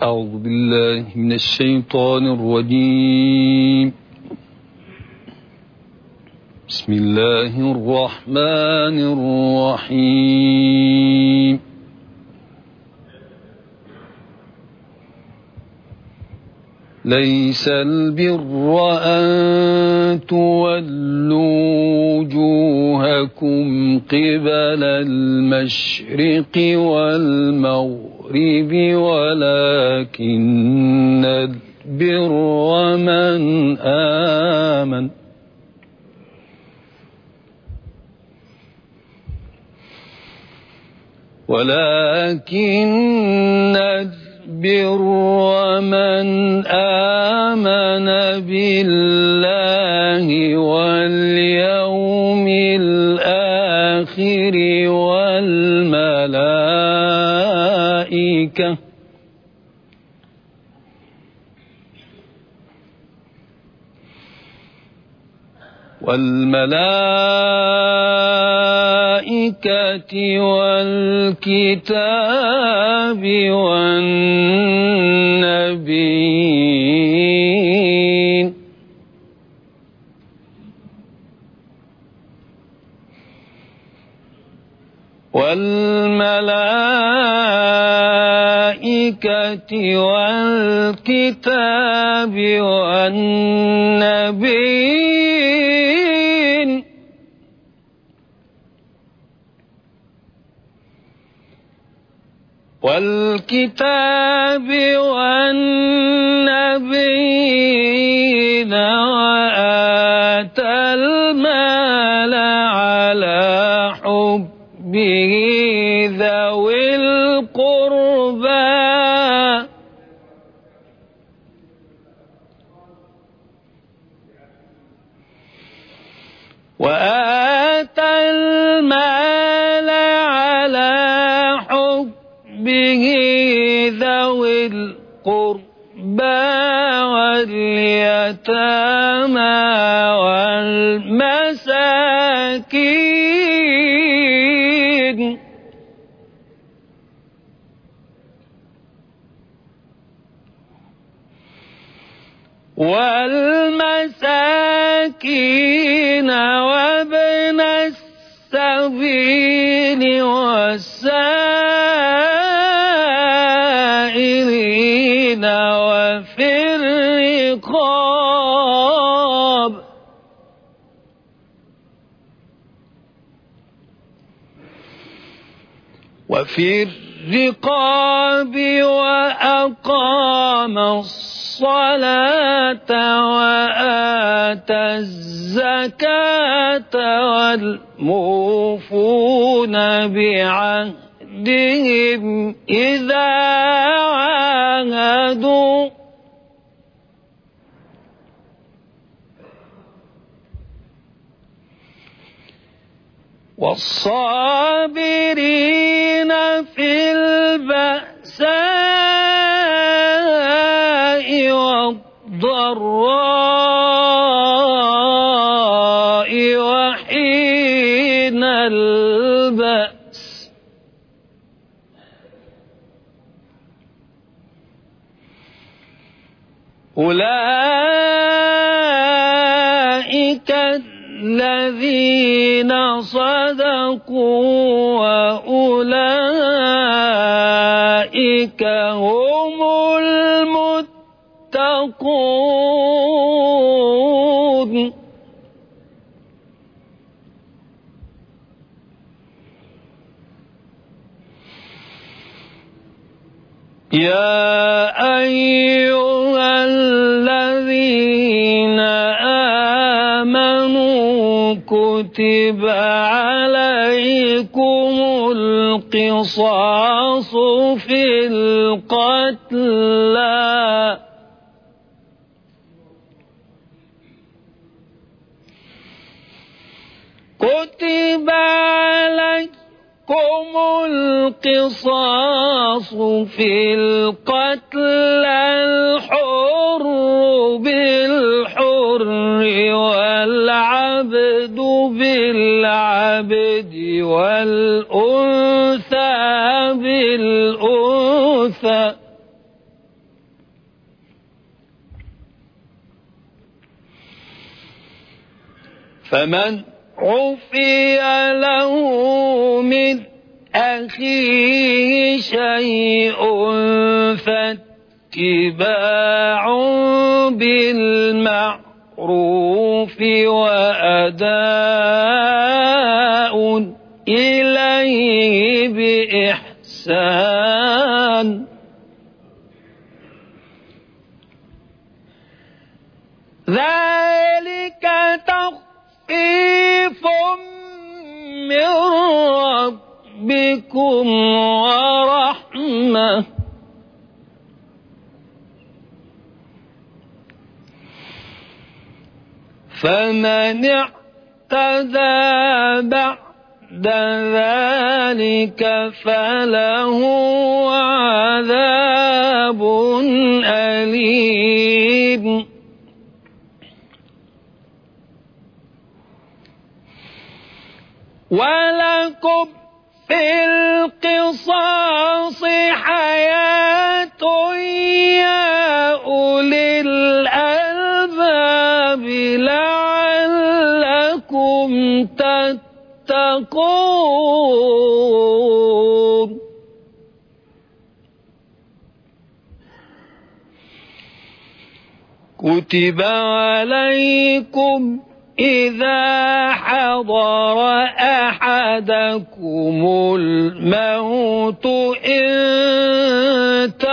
أعوذ بالله من الشيطان الرجيم. بسم الله الرحمن الرحيم. ليس البر أن تولوا وجوهكم قبل المشرق والمغرب ولكن البر من آمن بالله واليوم الآخر والملائكة والكتاب والنبيين والنبيين وآتى المال على حبه ذوي القربى واليتامى والمساكين وابن السبيل والسائلين وفي الرقاب وأقام الصلاة وآتى الزكاة والموفون بعهدهم إذا عاهدوا والصابرين في البأساء والضراء وحين البأس أولئك الذين صدقوا وأولئك هم المتقون. يا أيها الذين آمنوا كتب عليكم القصاص في القتلى كتب عليكم القصاص في القتلى الحر بالحر والعبد بالعبد والأنثى بالأنثى فمن عفي له من أخيه شيء فاتباع بالمعروف وأداء إليه بإحسان ذلك تخفيف من ربكم ورحمة فمن اعتدى بعد ذلك فله عذاب أليم ولكم في القصاص حياة يا أولي الألباب لعلكم تتقون كتب عليكم إذا حضر أحدكم الموت إن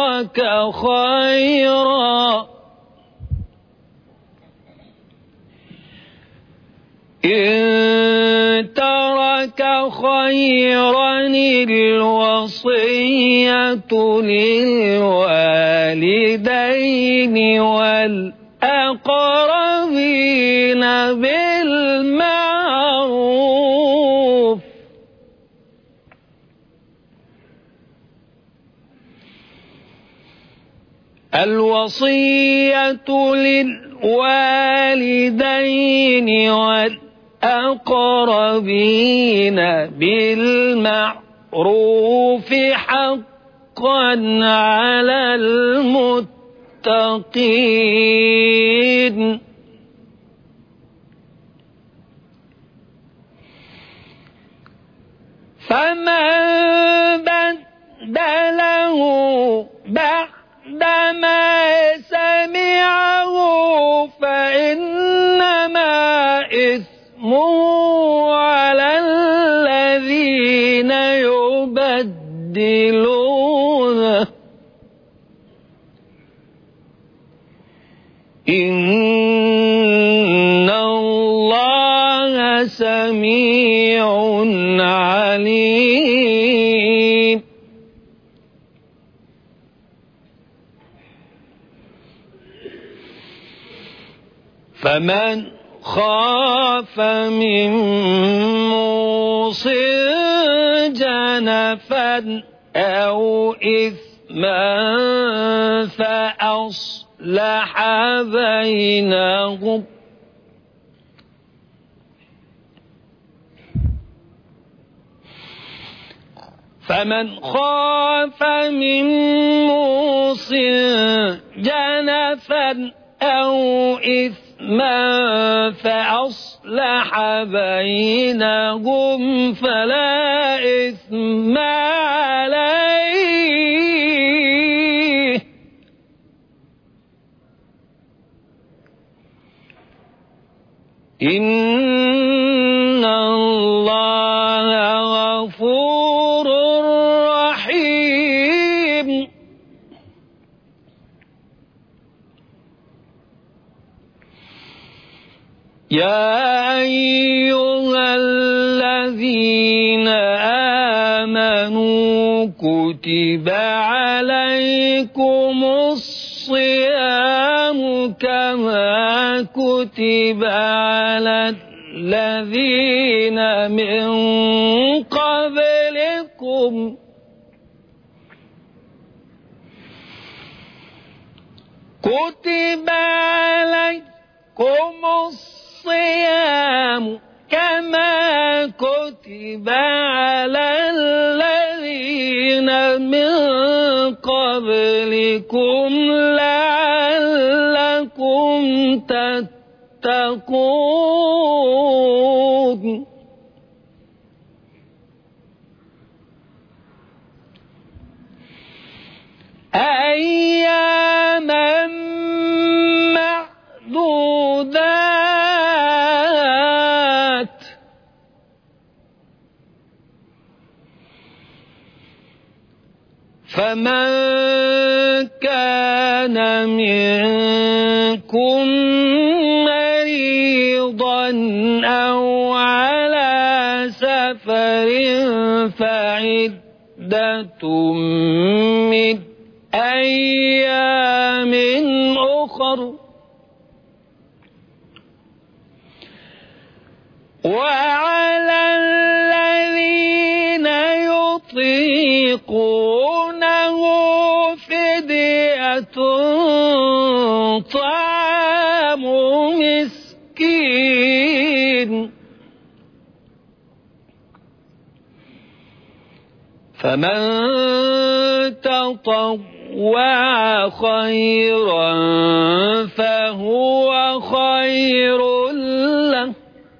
ترك خيرا الوصية للوالدين والأقربين بالمعروف الوصية للوالدين والأقربين بالمعروف حقا على المتقين فمن بدله بعدما سمعه فإنما إثمه على الذين يبدلونه إن الله سميع عليم فمن خاف من موص جنفا أو إثما فأصلح بينهم فمن خاف من موص جنفا أو إثما فأصلح بينهم فلا إثم عليه إن الله غفور رحيم يا أيها الذين آمنوا كتب عليكم الصيام كما كتب على الذين من قبلكم كتب عليكم الصيام كما كتب على الذين من قبلكم لعلكم تتقون كان منكم مريضا أو على سفر فعدة من أيام أخر وعلى الذين يطيقونه فدية طعام مسكين فمن تطوع خيرا فهو خير له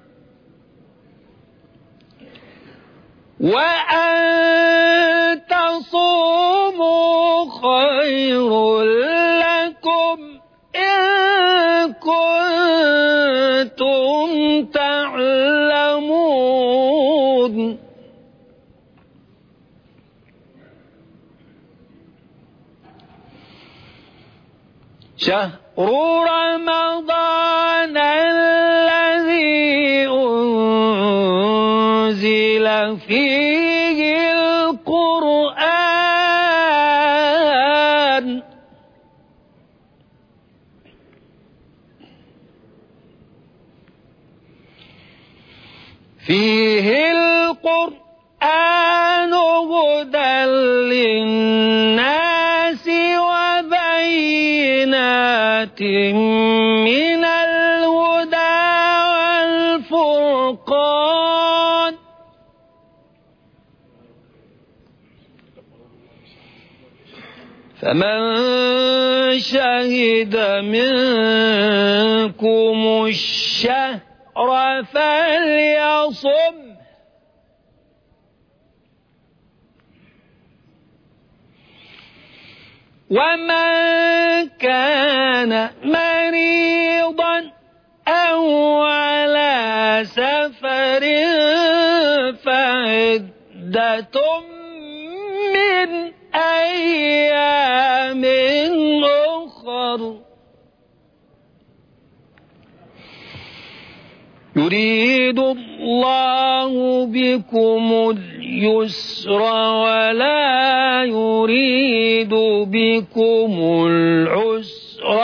وأن تصوموا خير لكم إن كنتم تعلمون شهر رمضان الذي أنزل فيه القرآن هدى للناس وبينات من الهدى والفرقان فمن شهد منكم الشهر فليصم ومن كان مريضا أو على سفر فعدة من أيام أخر يريد الله بكم اليسر ولا يريد بكم العسر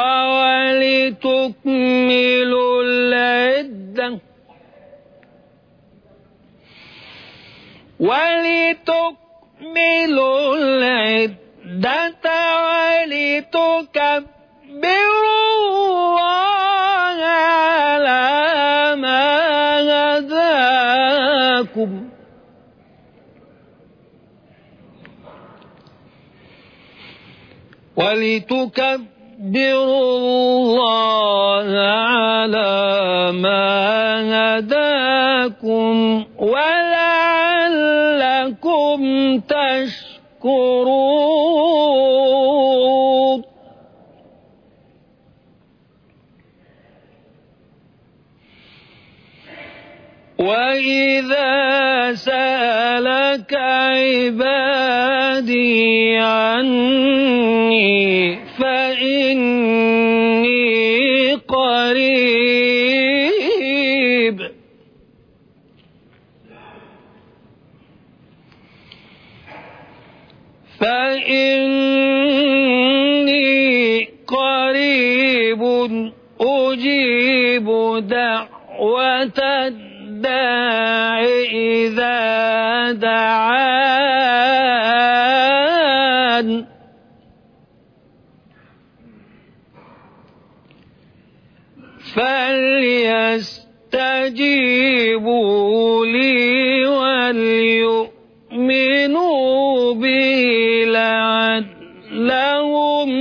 ولتكملوا العدة ولتكبروا الله على ما هداكم ولتكبروا الله على ما هداكم ولعلكم تشكرون وإذا سألك عبادي عني فإني قريب أجيب دعوة الداع إذا دعان فليستجيبوا لي وليؤمنوا بي لعلهم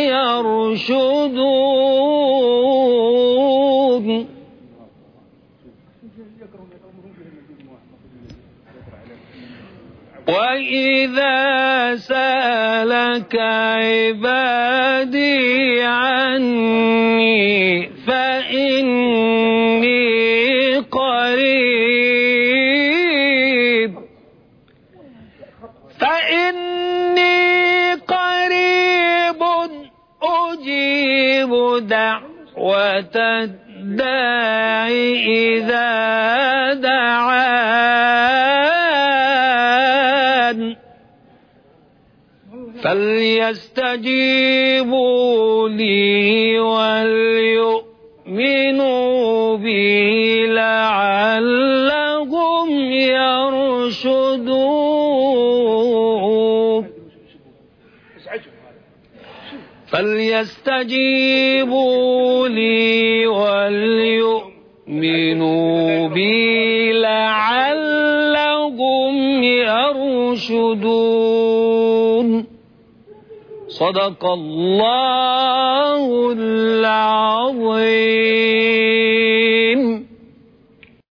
يرشدون وإذا سألك عبادي عني فإني قريب أجيب دعوة الداع إذا دعان فليستجيبوا لي وليؤمنوا بي لعلهم يرشدون فليستجيبوا لي وليؤمنوا بي لعلهم يرشدون. صدق الله